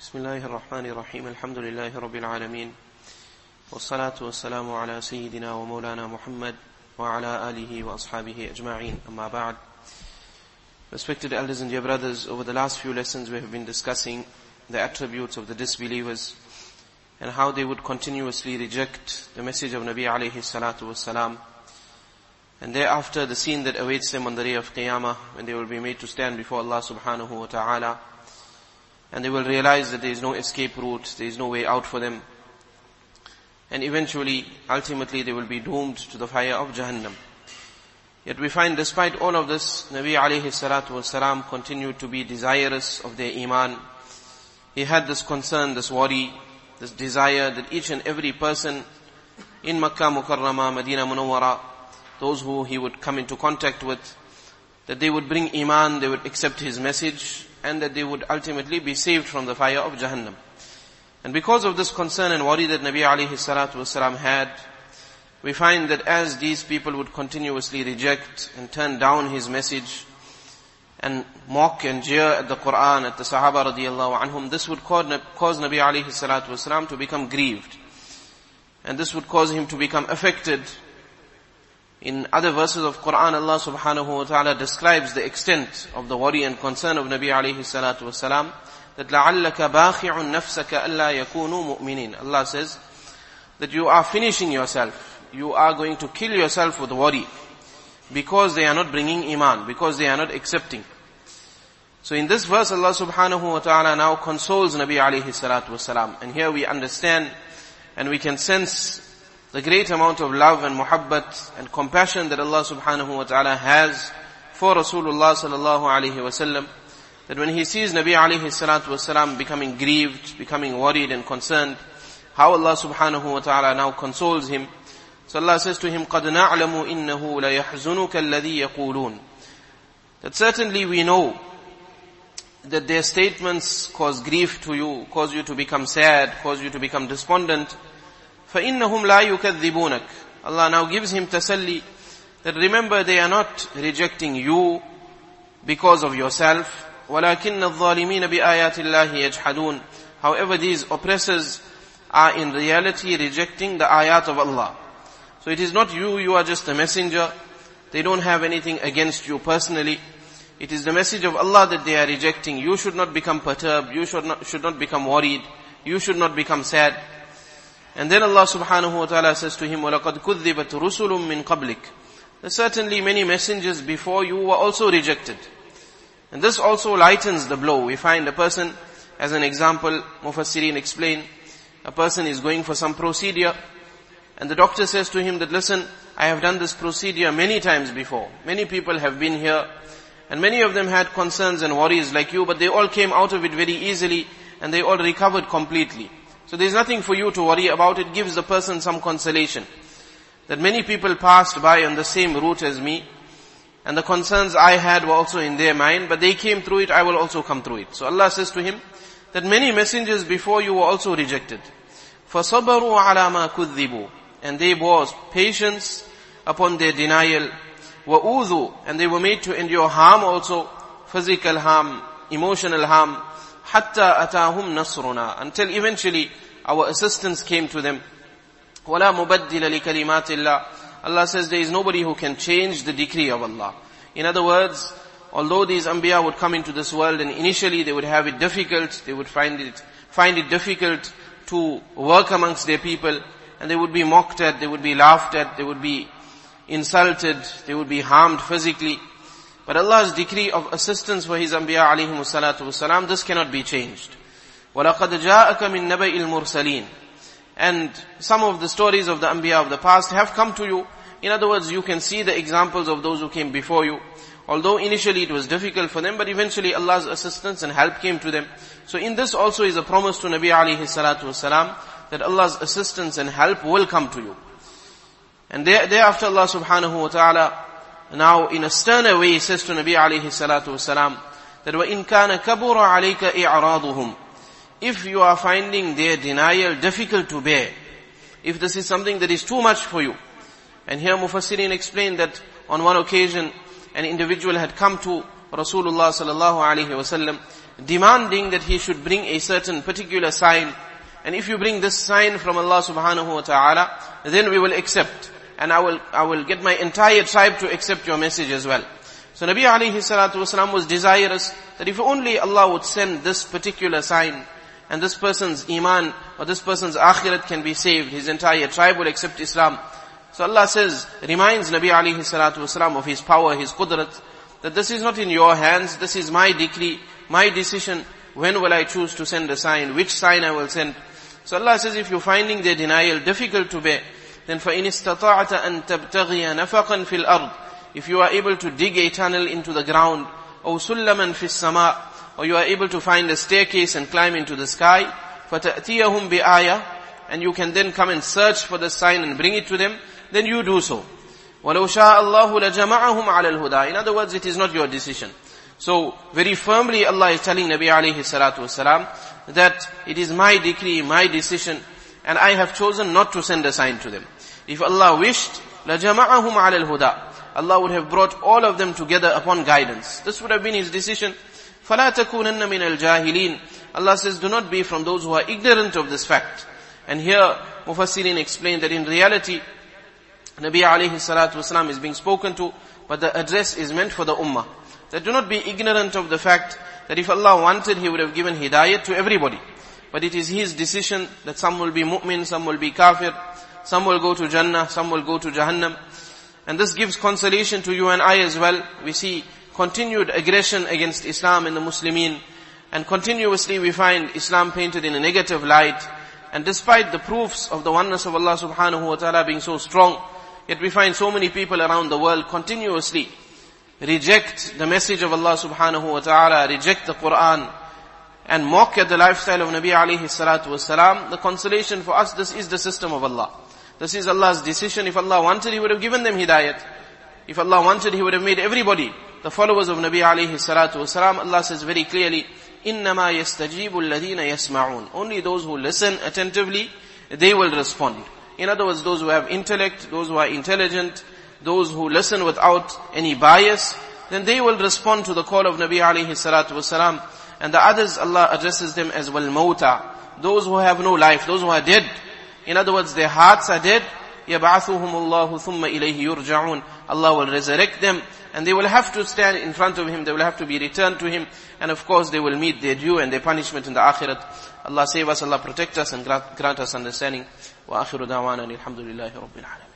بسم الله الرحمن الرحيم الحمد لله رب العالمين والصلاة والسلام على سيدنا ومولانا محمد وعلى آله وأصحابه أجمعين أما بعد. Respected elders and dear brothers, over the last few lessons we have been discussing the attributes of the disbelievers and how they would continuously reject the message of Nabi alayhi salatu wassalam, and thereafter the scene that awaits them on the day of Qiyamah, when they will be made to stand before Allah subhanahu wa ta'ala, and they will realize that there is no escape route, there is no way out for them, and eventually, ultimately they will be doomed to the fire of Jahannam. Yet we find despite all of this, Nabi alayhi salatu wassalam continued to be desirous of their iman. He had this concern, this worry, this desire that each and every person in Makkah Mukarramah, Medina Munawwara, those who he would come into contact with, that they would bring iman, they would accept his message, and that they would ultimately be saved from the fire of Jahannam. And because of this concern and worry that Nabi alayhi salatu wasalam had, we find that as these people would continuously reject and turn down his message and mock and jeer at the Quran, at the Sahaba radiyallahu anhum, this would cause Nabi alayhi salatu wasalam to become grieved. And this would cause him to become affected. In other verses of Quran, Allah subhanahu wa ta'ala describes the extent of the worry and concern of Nabi alayhi salatu wasalam, that لَعَلَّكَ بَاخِعٌ نَفْسَكَ أَلَّا يَكُونُوا مُؤْمِنِينَ. Allah says that you are finishing yourself, you are going to kill yourself with worry, because they are not bringing iman, because they are not accepting. So in this verse, Allah subhanahu wa ta'ala now consoles Nabi alayhi salatu wasalam, and here we understand and we can sense the great amount of love and muhabbat and compassion that Allah subhanahu wa ta'ala has for Rasulullah sallallahu alayhi wa sallam, that when he sees Nabi alayhi salatu wasalam becoming grieved, becoming worried and concerned, how Allah subhanahu wa ta'ala now consoles him. So Allah says to him, قَدْ نَعْلَمُ إِنَّهُ لَيَحْزُنُكَ الَّذِي يَقُولُونَ. That certainly we know that their statements cause grief to you, cause you to become sad, cause you to become despondent. فَإِنَّهُمْ لَا يُكَذِّبُونَكَ. Allah now gives him tasalli, that remember they are not rejecting you because of yourself. وَلَكِنَّ الظَّالِمِينَ بِآيَاتِ اللَّهِ يَجْحَدُونَ. However, these oppressors are in reality rejecting the ayat of Allah. So it is not you, you are just a messenger. They don't have anything against you personally. It is the message of Allah that they are rejecting. You should not become perturbed, you should not become worried, you should not become sad. And then Allah subhanahu wa ta'ala says to him, وَلَقَدْ كُذِّبَتْ رُسُلٌ مِّن قَبْلِكَ. That certainly many messengers before you were also rejected. And this also lightens the blow. We find a person, as an example, Mufassirin explain, a person is going for some procedure, and the doctor says to him that, listen, I have done this procedure many times before. Many people have been here, and many of them had concerns and worries like you, but they all came out of it very easily, and they all recovered completely. So there is nothing for you to worry about. It gives the person some consolation that many people passed by on the same route as me, and the concerns I had were also in their mind, but they came through it, I will also come through it. So Allah says to him that many messengers before you were also rejected. فَصَبَرُوا عَلَى مَا كُذِّبُوا. And they bore patience upon their denial. وَأُوذُوا. And they were made to endure harm also, physical harm, emotional harm, حَتَّى أَتَاهُمْ نَصْرُنَا. Until eventually our assistance came to them. وَلَا مُبَدِّلَ لِكَلِمَاتِ اللَّهِ. Allah says there is nobody who can change the decree of Allah. In other words, although these Anbiya would come into this world and initially they would have it difficult, they would find it difficult to work amongst their people, and they would be mocked at, they would be laughed at, they would be insulted, they would be harmed physically. But Allah's decree of assistance for His Anbiya alayhimu salatu wasalam, this cannot be changed. وَلَقَدْ جَاءَكَ مِن نَبَإِ الْمُرْسَلِينَ. And some of the stories of the Anbiya of the past have come to you. In other words, you can see the examples of those who came before you. Although initially it was difficult for them, but eventually Allah's assistance and help came to them. So in this also is a promise to Nabi alayhi salatu wasalam, that Allah's assistance and help will come to you. And thereafter Allah subhanahu wa ta'ala, now in a sterner way, says to Nabi alayhi salatu wasalam, that وَإِن كَانَ كَبُرَ عَلَيْكَ إِعْرَاضُهُمْ. If you are finding their denial difficult to bear, if this is something that is too much for you. And here Mufassirin explained that on one occasion, an individual had come to Rasulullah sallallahu alaihi wasallam, demanding that he should bring a certain particular sign. And if you bring this sign from Allah subhanahu wa ta'ala, then we will accept. And I will get my entire tribe to accept your message as well. So Nabi alayhi salatu wasalam was desirous that if only Allah would send this particular sign, and this person's iman or this person's akhirat can be saved, his entire tribe will accept Islam. So Allah reminds Nabi alayhi salatu wasalam of his power, his qudrat, that this is not in your hands, this is my decree, my decision. When will I choose to send a sign? Which sign I will send? So Allah says, if you're finding their denial difficult to bear, then فَإِنِ اسْتَطَعْتَ أَن تَبْتَغِيَ نَفَقًا فِي الْأَرْضِ, if you are able to dig a tunnel into the ground, أَوْ سُلَّمًا فِي السَّمَاءِ, or you are able to find a staircase and climb into the sky, فَتَأْتِيَهُمْ بِآيَةٍ, and you can then come and search for the sign and bring it to them, then you do so. وَلَوْ شَاءَ اللَّهُ لَجَمَعَهُمْ عَلَى الْهُدَى. In other words, it is not your decision. So, very firmly Allah is telling Nabi alayhi salatu wasalam that it is my decree, my decision, and I have chosen not to send a sign to them. If Allah wished, لَجَمَعَهُمْ عَلَى الْهُدَى, Allah would have brought all of them together upon guidance. This would have been His decision. فَلَا تَكُونَنَّ مِنَ الْجَاهِلِينَ. Allah says, do not be from those who are ignorant of this fact. And here, Mufassirin explain that in reality, Nabi alayhi salatu wasalam is being spoken to, but the address is meant for the ummah. That do not be ignorant of the fact that if Allah wanted, He would have given hidayat to everybody. But it is His decision that some will be mu'min, some will be kafir, some will go to Jannah, some will go to Jahannam. And this gives consolation to you and I as well. We see continued aggression against Islam and the Muslimin. And continuously we find Islam painted in a negative light. And despite the proofs of the oneness of Allah subhanahu wa ta'ala being so strong, yet we find so many people around the world continuously reject the message of Allah subhanahu wa ta'ala, reject the Quran, and mock at the lifestyle of Nabi alayhi salatu wasalam. The consolation for us, this is the system of Allah. This is Allah's decision. If Allah wanted, He would have given them hidayat. If Allah wanted, He would have made everybody the followers of Nabi alayhi salatu wasalam. Allah says very clearly, إِنَّمَا يَسْتَجِيبُ الَّذِينَ يَسْمَعُونَ. Only those who listen attentively, they will respond. In other words, those who have intellect, those who are intelligent, those who listen without any bias, then they will respond to the call of Nabi alayhi salatu wasalam. And the others, Allah addresses them as wal mauta, those who have no life, those who are dead. In other words, their hearts are dead. يَبْعَثُهُمُ اللَّهُ ثُمَّ إِلَيْهِ يُرْجَعُونَ. Allah will resurrect them, and they will have to stand in front of Him, they will have to be returned to Him, and of course they will meet their due and their punishment in the akhirat. Allah save us, Allah protect us, and grant us understanding. وَآخِرُ دَعْوَانَا الْحَمْدُ لِلَّهِ رَبِّ الْعَالَمِينَ.